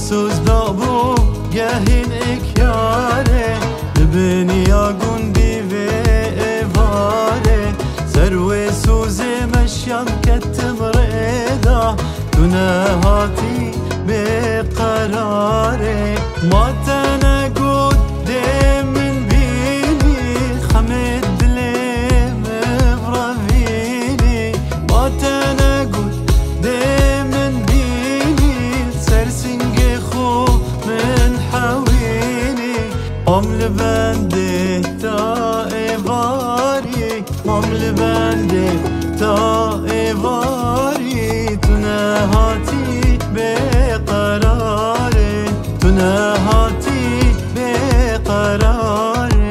سوز دابو گهین اکیاره دبنیا گندی و ایواره سروی سوز مشیم کتم ریدا تو نهاتی بقراره ما تنگود من بینی خمد دلیم برافینی ما تنگود من بینی سرسنگ خو من حوینی عمل بنده تا ایواری عمل بنده تا ایواری تو نهاتی بقراره تو نهاتی بقراره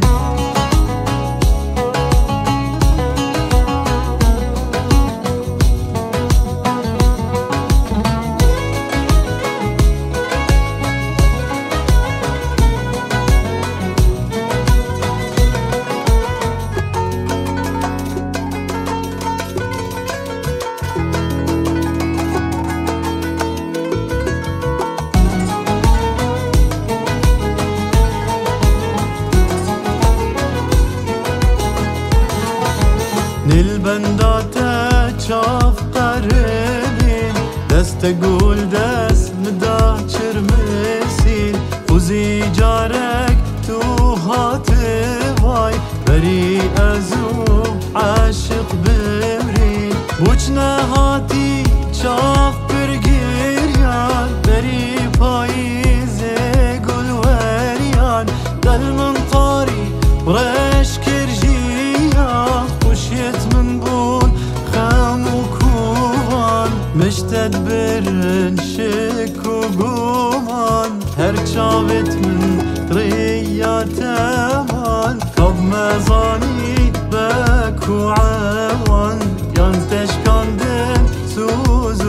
البنداتا شاف قرنين دست تقول دست مدا چرمسين وزي جارك تو هاتواي بري ازو عاشق بمرين وجنا هاتي شاف برقيريان بري بايزي قول وريان دل من طاري ورش كرجيان وشيت من بون خام وكوان مشتد برن شك وقومان هر شابت من ريات امان طب مزاني باك وعوان ينتش كان دن سوز